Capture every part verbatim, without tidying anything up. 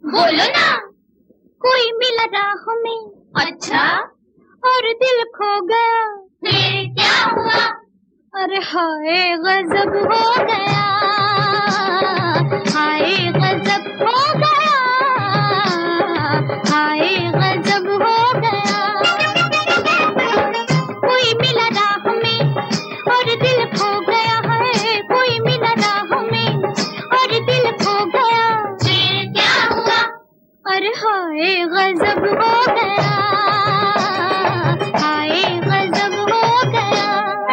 बोलो ना। कोई मिला राह में, अच्छा, और दिल खो गया, फिर क्या हुआ? अरे हाय गजब हो गया, हाय गजब हो गया, हाय गजब हो गया। कोई मिला राह में और दिल खो गया है, कोई मिला राह में और दिल खो गया, फिर क्या हुआ? अरे हाय गजब हो गया, हाय गजब हो गया।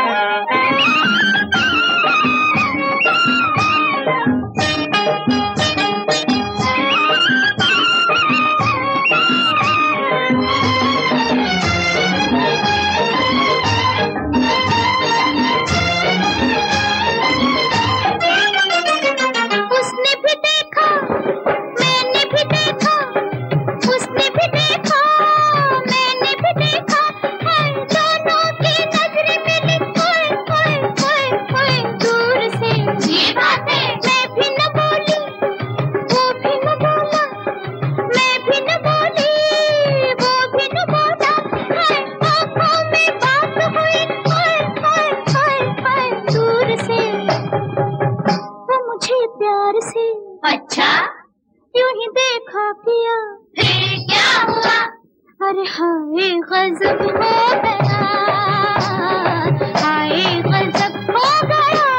उसने भी देखा, मैंने भी देखा, उसने भी देखा, मैंने भी देखा, है दोनों की नजरें मिली, ओए ओए ओए ओए दूर से। ये बात है। मैं भी न बोली, वो भी न बोला, मैं भी न बोली, वो भी न बोला, है आँखों में बात हुई, ओए ओए ओए ओए दूर से। वो मुझे प्यार से, अच्छा, यूं ही देखा किया, फिर क्या हुआ? अरे हाय गजब हो गया, हाय गजब हो गया,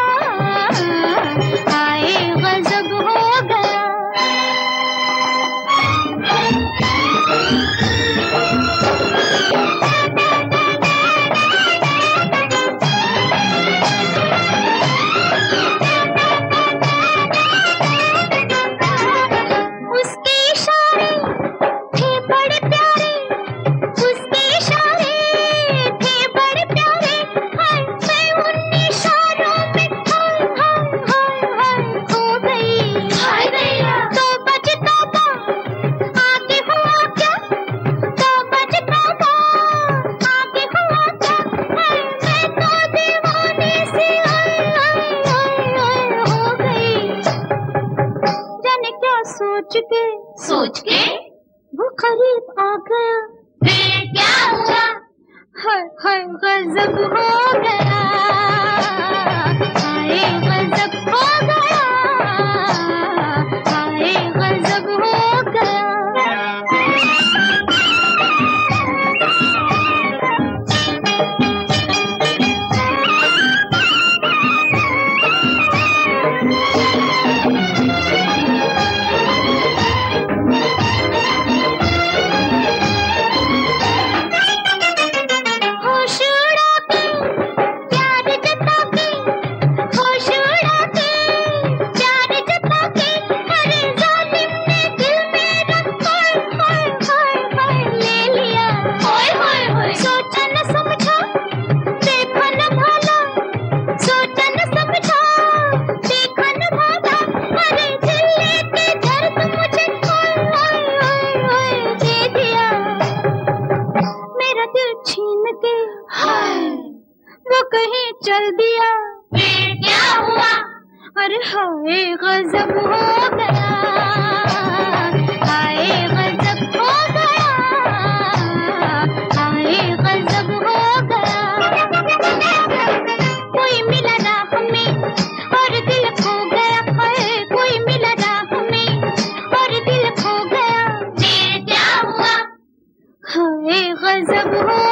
हाय गजब हो गया। उसके इशारे थे बड़े प्यारे, उसके इशारे थे बड़े प्यारे, हाय मैं उन इशारों में हाय हाय हाय हाय खो गई। हाय दैया। तो बज तौबा, आगे हुआ क्या, तो बज तौबा, आगे हुआ क्या, हाय मैं तो दीवाने से हाय हाय हाय हाय हो गई। जाने क्या सोच के, सोच के वो करीब आ गया, फिर क्या हुआ? हाय हाय गजब हो गया, हाय गजब हो गया, हाय गजब हो गया। होश उड़ा के, प्यार जता के, होश उड़ा के, प्यार जता के, अरे जालिम ने दिल मेरा हाय हाय हाय हाय ले लिया। ओए होए होए। सोचा न समझा, देखा न भाला, सोचा न समझा, देखा न भाला, अरे दिल लेके दर्द मुझे हाय हाय हाय हाय दे दिया। मेरा दिल छीन के हाय, वो कहीं चल दिया, फिर क्या हुआ? अरे हाय गजब हो गया, हाय गजब हो गया, हाय गजब हो गया। कोई मिला राह में और दिल खो गया, हाय कोई मिला राह में और दिल खो गया, फिर क्या हुआ? हाय गजब हो